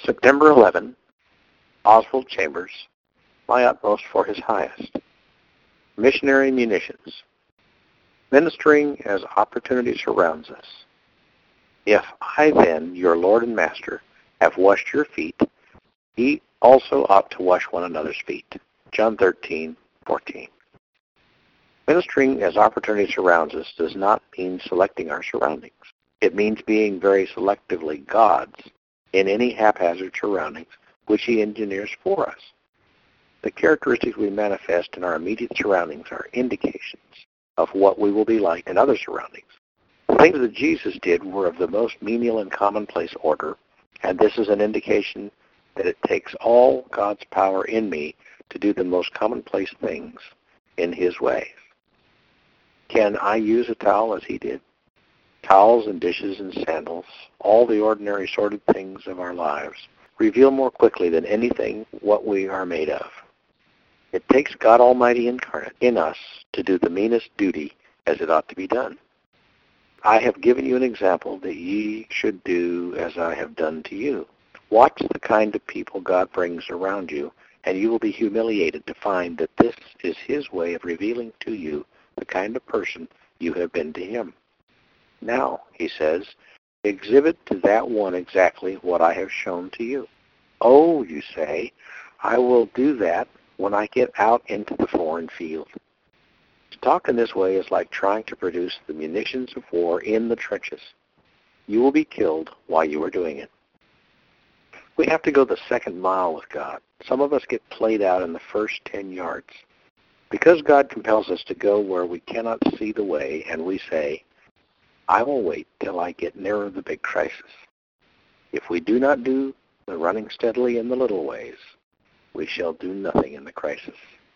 September 11, Oswald Chambers, My Utmost for His Highest. Missionary munitions. Ministering as opportunity surrounds us. If I then, your Lord and Master, have washed your feet, ye also ought to wash one another's feet. John 13:14. Ministering as opportunity surrounds us does not mean selecting our surroundings. It means being very selectively God's in any haphazard surroundings which He engineers for us. The characteristics we manifest in our immediate surroundings are indications of what we will be like in other surroundings. The things that Jesus did were of the most menial and commonplace order, and this is an indication that it takes all God's power in me to do the most commonplace things in His ways. Can I use a towel as He did? Towels and dishes and sandals, all the ordinary sordid things of our lives, reveal more quickly than anything what we are made of. It takes God Almighty incarnate in us to do the meanest duty as it ought to be done. I have given you an example that ye should do as I have done to you. Watch the kind of people God brings around you, and you will be humiliated to find that this is His way of revealing to you the kind of person you have been to Him. Now, He says, exhibit to that one exactly what I have shown to you. Oh, you say, I will do that when I get out into the foreign field. To talk in this way is like trying to produce the munitions of war in the trenches. You will be killed while you are doing it. We have to go the second mile with God. Some of us get played out in the first 10 yards. Because God compels us to go where we cannot see the way, and we say, I will wait till I get nearer the big crisis. If we do not do the running steadily in the little ways, we shall do nothing in the crisis.